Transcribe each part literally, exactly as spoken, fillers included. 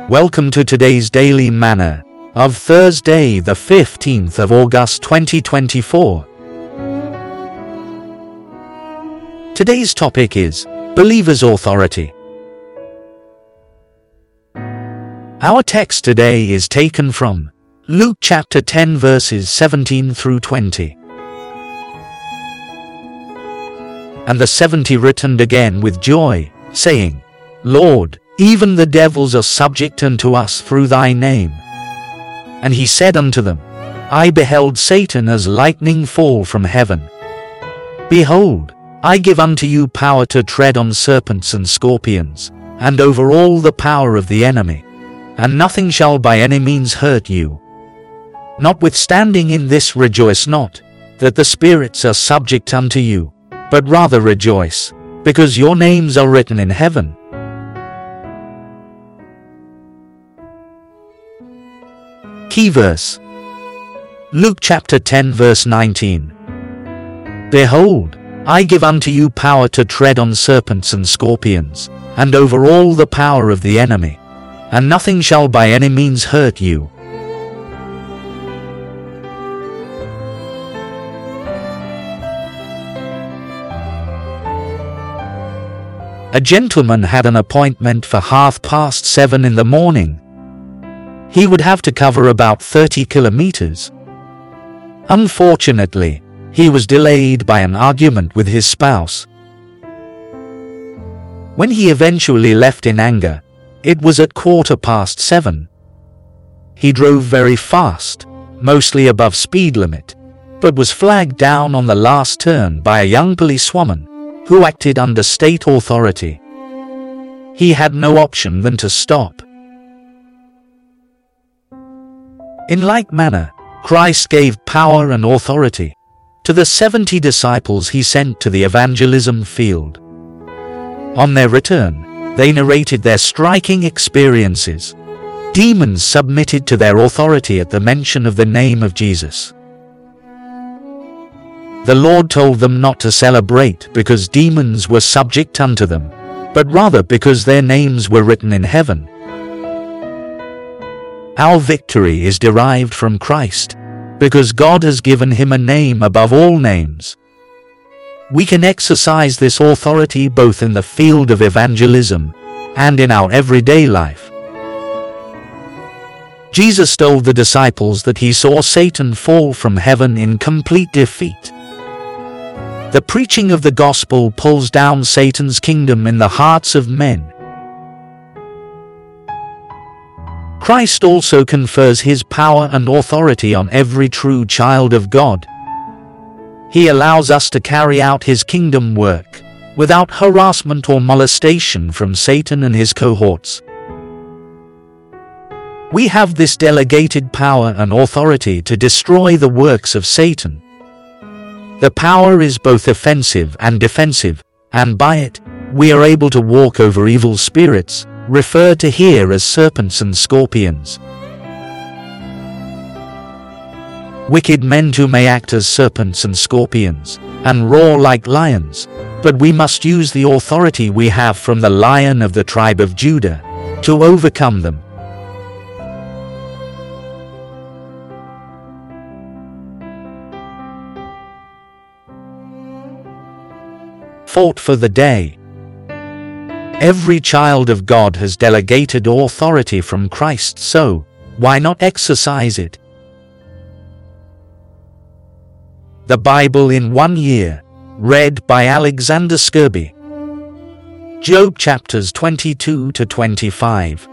Welcome to today's Daily Manna of Thursday, the fifteenth of August twenty twenty-four. Today's topic is Believer's Authority. Our text today is taken from Luke chapter ten verses seventeen through twenty. And the seventy returned again with joy, saying, Lord, even the devils are subject unto us through thy name. And he said unto them, I beheld Satan as lightning fall from heaven. Behold, I give unto you power to tread on serpents and scorpions, and over all the power of the enemy, and nothing shall by any means hurt you. Notwithstanding in this rejoice not, that the spirits are subject unto you, but rather rejoice, because your names are written in heaven. Key verse. Luke chapter ten verse nineteen. Behold, I give unto you power to tread on serpents and scorpions, and over all the power of the enemy, and nothing shall by any means hurt you. A gentleman had an appointment for half past seven in the morning. He would have to cover about thirty kilometers. Unfortunately, he was delayed by an argument with his spouse. When he eventually left in anger, it was at quarter past seven. He drove very fast, mostly above speed limit, but was flagged down on the last turn by a young policewoman who acted under state authority. He had no option than to stop. In like manner, Christ gave power and authority to the seventy disciples he sent to the evangelism field. On their return, they narrated their striking experiences. Demons submitted to their authority at the mention of the name of Jesus. The Lord told them not to celebrate because demons were subject unto them, but rather because their names were written in heaven. Our victory is derived from Christ, because God has given him a name above all names. We can exercise this authority both in the field of evangelism and in our everyday life. Jesus told the disciples that he saw Satan fall from heaven in complete defeat. The preaching of the gospel pulls down Satan's kingdom in the hearts of men. Christ also confers his power and authority on every true child of God. He allows us to carry out his kingdom work without harassment or molestation from Satan and his cohorts. We have this delegated power and authority to destroy the works of Satan. The power is both offensive and defensive, and by it, we are able to walk over evil spirits, referred to here as serpents and scorpions. Wicked men too may act as serpents and scorpions, and roar like lions, but we must use the authority we have from the Lion of the tribe of Judah to overcome them. Thought for the day. Every child of God has delegated authority from Christ, so why not exercise it? The Bible in one year, read by Alexander Scourby. Job chapters twenty-two to twenty-five.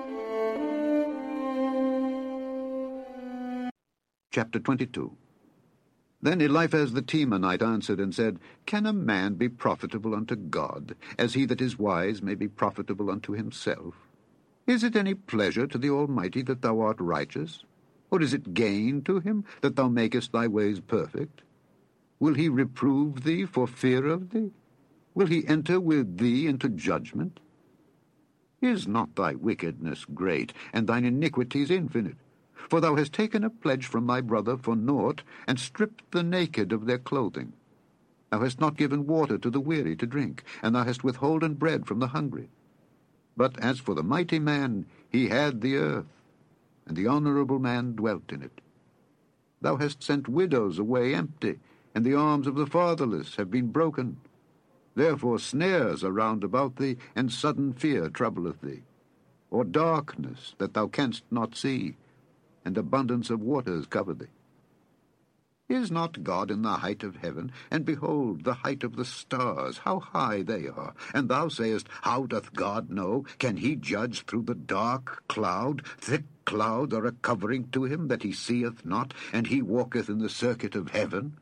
Chapter twenty-two. Then Eliphaz the Temanite answered and said, Can a man be profitable unto God, as he that is wise may be profitable unto himself? Is it any pleasure to the Almighty that thou art righteous? Or is it gain to him that thou makest thy ways perfect? Will he reprove thee for fear of thee? Will he enter with thee into judgment? Is not thy wickedness great, and thine iniquities infinite? For thou hast taken a pledge from thy brother for naught, and stripped the naked of their clothing. Thou hast not given water to the weary to drink, and thou hast withholden bread from the hungry. But as for the mighty man, he had the earth, and the honourable man dwelt in it. Thou hast sent widows away empty, and the arms of the fatherless have been broken. Therefore snares are round about thee, and sudden fear troubleth thee, or darkness that thou canst not see, and abundance of waters cover thee. Is not God in the height of heaven? And behold, the height of the stars, how high they are. And thou sayest, How doth God know? Can he judge through the dark cloud? Thick clouds are a covering to him that he seeth not, and he walketh in the circuit of heaven.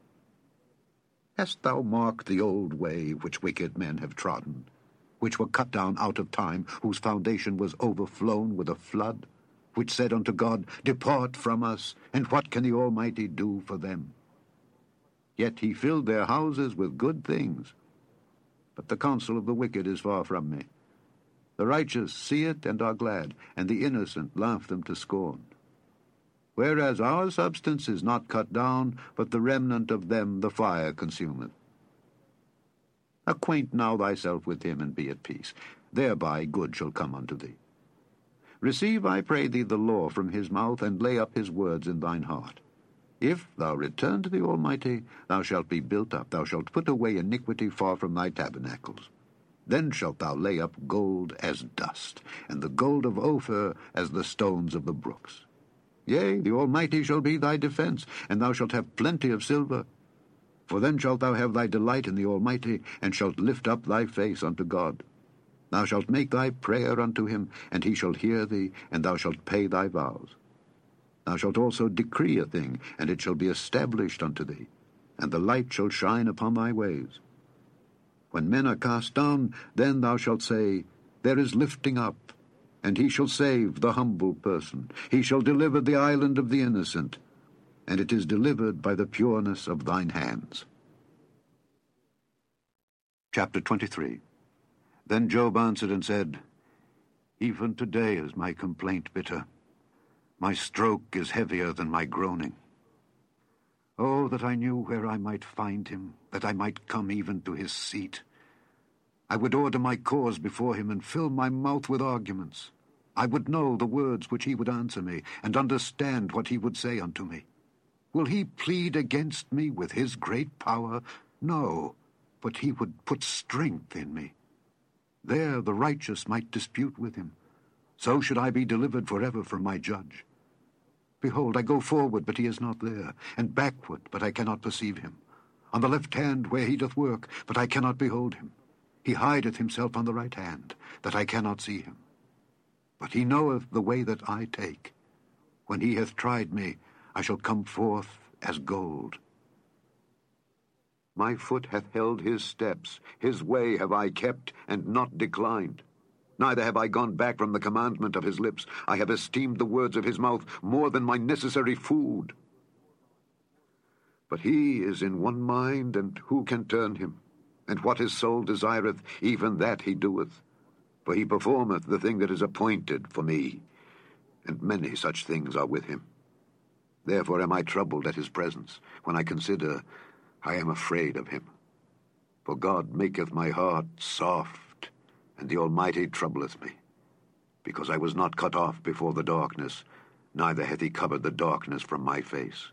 Hast thou marked the old way which wicked men have trodden, which were cut down out of time, whose foundation was overflown with a flood? Which said unto God, Depart from us, and what can the Almighty do for them? Yet he filled their houses with good things. But the counsel of the wicked is far from me. The righteous see it and are glad, and the innocent laugh them to scorn. Whereas our substance is not cut down, but the remnant of them the fire consumeth. Acquaint now thyself with him, and be at peace. Thereby good shall come unto thee. Receive, I pray thee, the law from his mouth, and lay up his words in thine heart. If thou return to the Almighty, thou shalt be built up, thou shalt put away iniquity far from thy tabernacles. Then shalt thou lay up gold as dust, and the gold of Ophir as the stones of the brooks. Yea, the Almighty shall be thy defence, and thou shalt have plenty of silver. For then shalt thou have thy delight in the Almighty, and shalt lift up thy face unto God. Thou shalt make thy prayer unto him, and he shall hear thee, and thou shalt pay thy vows. Thou shalt also decree a thing, and it shall be established unto thee, and the light shall shine upon thy ways. When men are cast down, then thou shalt say, There is lifting up, and he shall save the humble person. He shall deliver the island of the innocent, and it is delivered by the pureness of thine hands. Chapter twenty-three. Then Job answered and said, Even today is my complaint bitter. My stroke is heavier than my groaning. Oh, that I knew where I might find him, that I might come even to his seat. I would order my cause before him, and fill my mouth with arguments. I would know the words which he would answer me, and understand what he would say unto me. Will he plead against me with his great power? No, but he would put strength in me. There the righteous might dispute with him. So should I be delivered forever from my judge. Behold, I go forward, but he is not there, and backward, but I cannot perceive him. On the left hand where he doth work, but I cannot behold him. He hideth himself on the right hand, that I cannot see him. But he knoweth the way that I take. When he hath tried me, I shall come forth as gold. My foot hath held his steps, his way have I kept, and not declined. Neither have I gone back from the commandment of his lips. I have esteemed the words of his mouth more than my necessary food. But he is in one mind, and who can turn him? And what his soul desireth, even that he doeth. For he performeth the thing that is appointed for me, and many such things are with him. Therefore am I troubled at his presence, when I consider I am afraid of him. For God maketh my heart soft, and the Almighty troubleth me, because I was not cut off before the darkness, neither hath he covered the darkness from my face.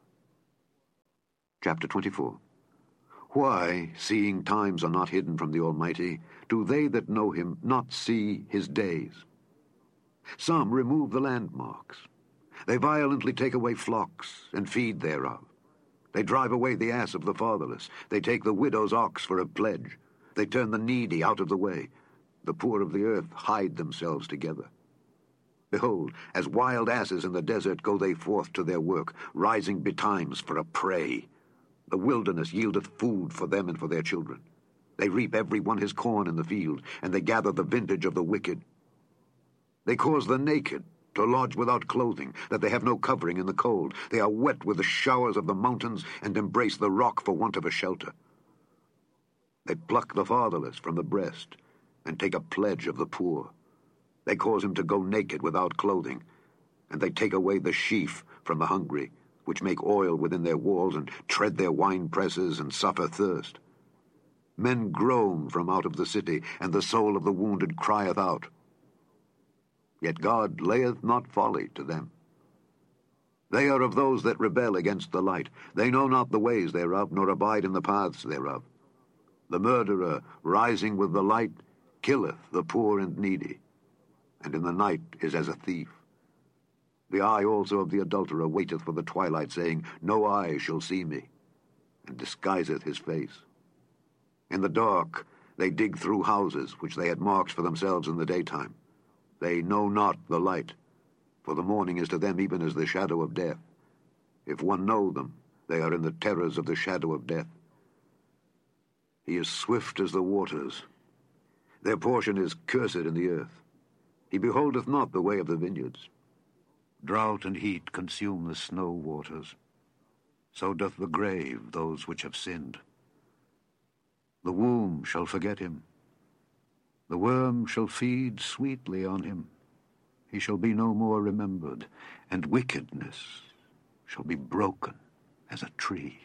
Chapter twenty-four. Why, seeing times are not hidden from the Almighty, do they that know him not see his days? Some remove the landmarks. They violently take away flocks, and feed thereof. They drive away the ass of the fatherless. They take the widow's ox for a pledge. They turn the needy out of the way. The poor of the earth hide themselves together. Behold, as wild asses in the desert go they forth to their work, rising betimes for a prey. The wilderness yieldeth food for them and for their children. They reap every one his corn in the field, and they gather the vintage of the wicked. They cause the naked to lodge without clothing, that they have no covering in the cold. They are wet with the showers of the mountains, and embrace the rock for want of a shelter. They pluck the fatherless from the breast, and take a pledge of the poor. They cause him to go naked without clothing, and they take away the sheaf from the hungry, which make oil within their walls, and tread their wine presses, and suffer thirst. Men groan from out of the city, and the soul of the wounded crieth out. Yet God layeth not folly to them. They are of those that rebel against the light. They know not the ways thereof, nor abide in the paths thereof. The murderer, rising with the light, killeth the poor and needy, and in the night is as a thief. The eye also of the adulterer waiteth for the twilight, saying, No eye shall see me, and disguiseth his face. In the dark they dig through houses, which they had marked for themselves in the daytime. They know not the light, for the morning is to them even as the shadow of death. If one know them, they are in the terrors of the shadow of death. He is swift as the waters. Their portion is cursed in the earth. He beholdeth not the way of the vineyards. Drought and heat consume the snow waters. So doth the grave those which have sinned. The womb shall forget him. The worm shall feed sweetly on him. He shall be no more remembered, and wickedness shall be broken as a tree.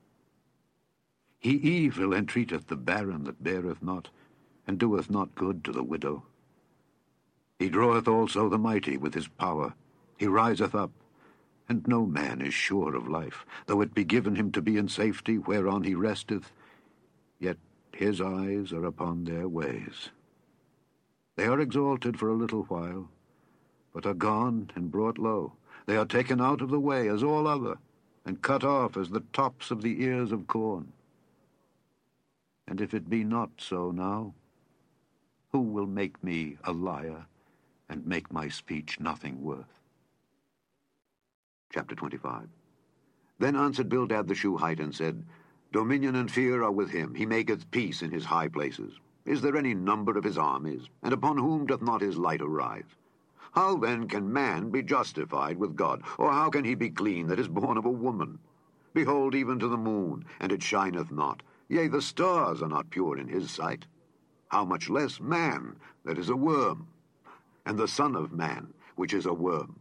He evil entreateth the barren that beareth not, and doeth not good to the widow. He draweth also the mighty with his power. He riseth up, and no man is sure of life. Though it be given him to be in safety whereon he resteth, yet his eyes are upon their ways. They are exalted for a little while, but are gone and brought low. They are taken out of the way as all other, and cut off as the tops of the ears of corn. And if it be not so now, who will make me a liar, and make my speech nothing worth? Chapter twenty-five. Then answered Bildad the Shuhite, and said, Dominion and fear are with him. He maketh peace in his high places. Is there any number of his armies? And upon whom doth not his light arise? How then can man be justified with God? Or how can he be clean that is born of a woman? Behold, even to the moon, and it shineth not. Yea, the stars are not pure in his sight. How much less man that is a worm, and the son of man, which is a worm.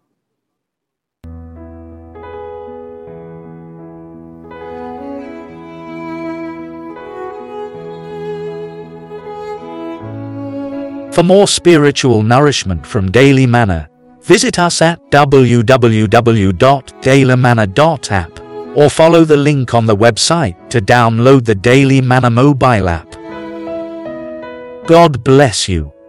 For more spiritual nourishment from Daily Manna, visit us at w w w dot daily manna dot app or follow the link on the website to download the Daily Manna mobile app. God bless you.